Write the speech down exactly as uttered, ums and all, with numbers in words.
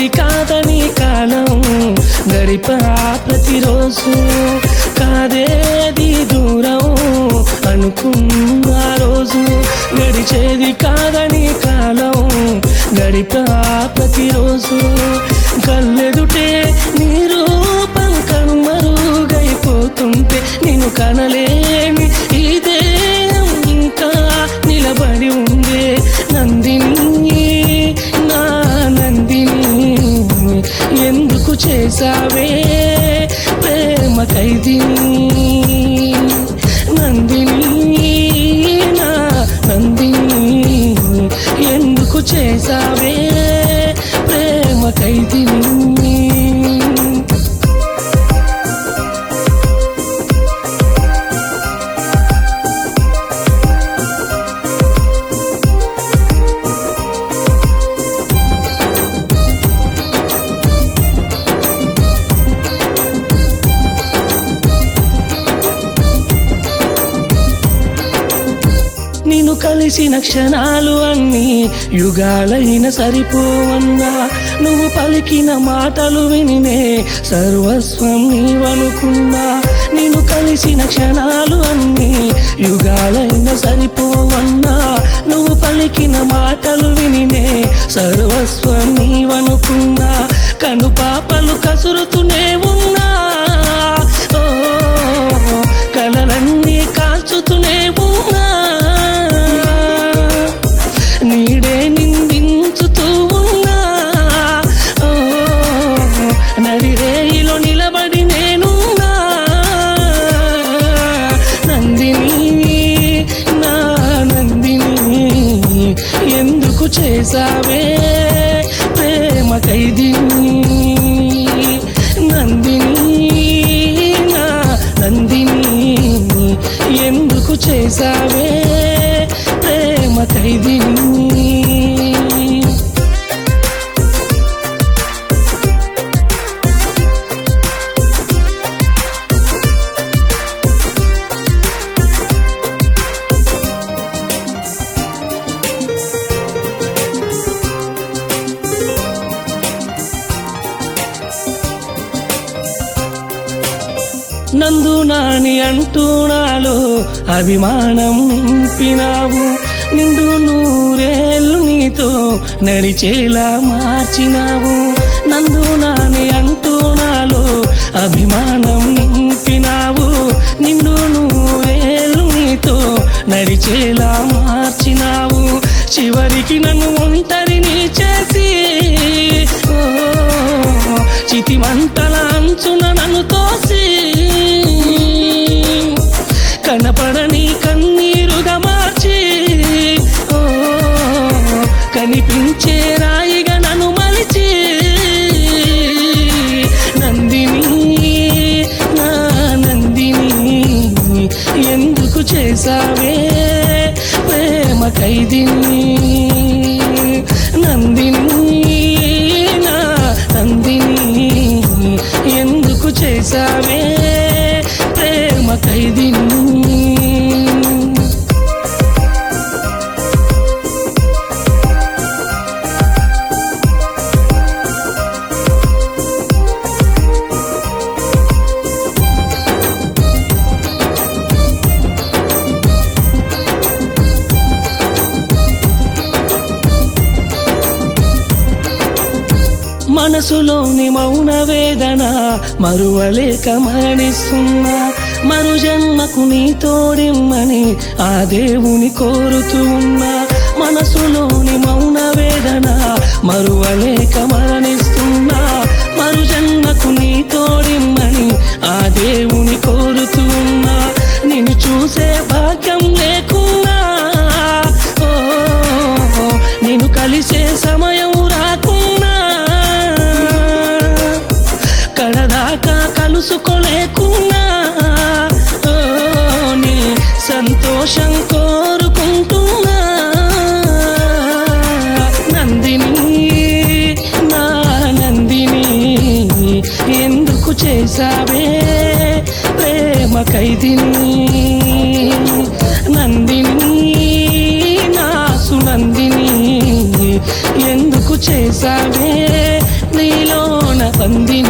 గడిచేది కాదని కాలం గడిపా ప్రతిరోజు కాదేది దూరం అనుకున్న రోజు గడిచేది కాదని కాలం గడిపా ప్రతిరోజు కళ్ళెదుటే నీ రూపం కనుమరుగైపోతుంటే నేను కనలేని ఈ దేహం ఇంకా నిలబడి ఉందే నందిని నా నందిని ఎందుకు చేసావే ప్రేమ ఖైదీని నందిని నా నందిని ఎందుకు చేసావే ప్రేమ ఖైదీని నిన్ను కలిసిన క్షణాలు అన్నీ యుగాలైన సరిపోవన్నా నువ్వు పలికిన మాటలు వినినే సర్వస్వం నీవనుకున్నా నిన్ను కలిసిన క్షణాలు అన్నీ యుగాలైన సరిపోవన్నా నువ్వు పలికిన మాటలు వినినే సర్వస్వం నీవనుకున్నా కను పాపలు కసురుతూనే ఉన్నా ఓ కలలన్నీ కాల్చుతూనే ఉన్నా నీడే నిందించుతూ ఉన్నా ఓ నడిరేయిలో నిలబడి నేనున్నా నందిని నా నందిని ఎందుకు చేసావే ప్రేమ ఖైదీని నందిని నా నందిని ఎందుకు చేసావే ప్రేమ ఖైదీని నందు నాని అంటూ నాలో అభిమానం నింపినావు నిండు నూరేళ్ళు నీతో నడిచేలా మార్చినావు నందు నాని అంటూ నాలో అభిమానం నింపినావు నిండు నూరేళ్ళు నీతో నడిచేలా మార్చినావు చివరికి నన్ను ఒంటరిని చేసి ఓ చితి మంటల అంచున నన్ను తోసి కనపడని కన్నీరుగా మార్చి ఓ కనిపించే రాయిగా నన్ను మలిచి నందిని నా నందిని ఎందుకు చేసావే ప్రేమ ఖైదీని నందిని నా నందిని ఎందుకు చేసావే ప్రేమ ఖైదీని మనసులోని మౌన వేదన మరువలేక మరణిస్తున్నా మరు జన్మకు నీ తోడిమ్మని ఆ దేవుని కోరుతూ ఉన్నా మనసులోని మౌన వేదన మరువలేక మరణిస్తున్నా మరు జన్మకు నీ తోడిమ్మని ఆ దేవుని కోరుతూ ఉన్నా నిన్ను చూసే భాగ్యం లేకున్నా ఓ నిన్ను కలిసే సమయం రాకున్నా కడదాకా కలుసుకోలేకున్నా ఓ నీ సంతోషం కోరుకుంటున్నా నందిని నా నందిని ఎందుకు చేసావే ప్రేమ ఖైదీని నందిని నా సునందిని ఎందుకు చేసావే నందిని